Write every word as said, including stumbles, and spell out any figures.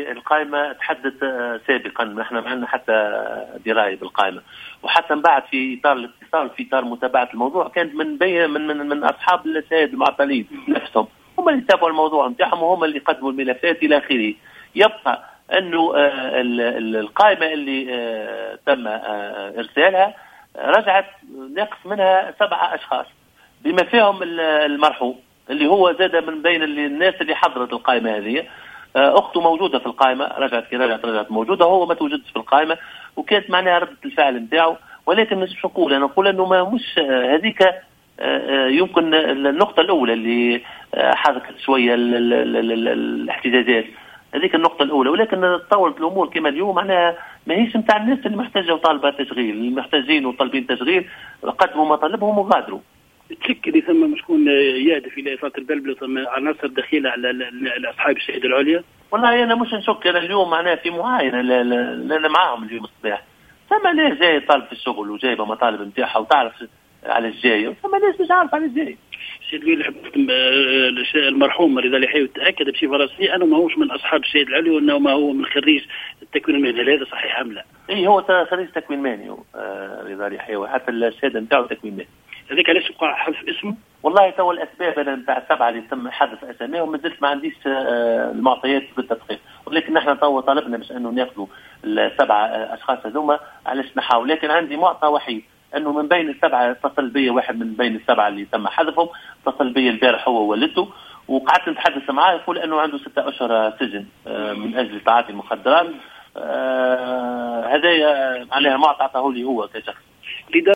اللي القائمة تحدث سابقا، نحن ما عندنا حتى دراية بالقائمة، وحتى من بعد في إطار الاتصال في إطار متابعة الموضوع كانت من بين من من, من أصحاب السيد المعطلين نفسهم، هم اللي تابعوا الموضوع نتاعهم وهم اللي قدموا الملفات إلى آخره. يبقى أنه القائمة اللي تم إرسالها رجعت ناقص منها سبعة أشخاص بما فيهم المرحوم اللي هو زاد من بين اللي الناس اللي حضرت القائمة هذه. أخته موجودة في القائمة، رجعت كي رجعت رجعت موجودة، هو ما توجدش في القائمة وكانت معناها ردة الفعل نتاعو. ولكن مش نقول أنا نقول أنه ما مش هذيك يمكن النقطة الأولى اللي حركت شوية الاحتجاجات، هذيك النقطة الأولى. ولكن تطورت الأمور كما اليوم معناها ما هيش متاع الناس اللي محتاجة وطالبة تشغيل، اللي محتاجين وطالبين تشغيل قدموا مطالبهم وغادروا. تشك اللي ثم مش يكون يهدف الى اثاره البلبله ثم عناصر دخيله على اصحاب السياده العليا؟ والله انا مش نشك، انا اليوم معناها في معاينه انا معاهم اليوم الصباح، ثم ناس جاي طالب في الشغل وجايبه مطالب نتاعها وتعرف على الجاي، ثم ناس مش عارف على الجاي. سيدي المرحوم رضا الحي تاكد بصفه رسميه انه ما هوش من اصحاب السيد العلي وانه ما هو من خريج التكوين المهني، هذا صحيح ام لا؟ اي هو خريج تكوين مهني رضا الحي، وحتى الشهاده نتاعو تكوين مهني. هذاك علاش وقع حذف اسمه؟ والله تو الاسباب انا نتاع السبعه اللي تم حذف اساميهم ما زلت ما عنديش المعطيات بالتدقيق، ولكن نحن تو طالبنا باش انه ناخذوا السبعه اشخاص هذوما علاش نحاول. لكن عندي معطى وحيد انه من بين السبعه اتصل بي واحد من بين السبعه اللي تم حذفهم، اتصل بي البارح هو وولدته وقعدت نتحدث معاه، يقول انه عنده ستة اشهر سجن من اجل تعاطي المخدرات. هذا معناها معطى عطاه لي هو كشخص.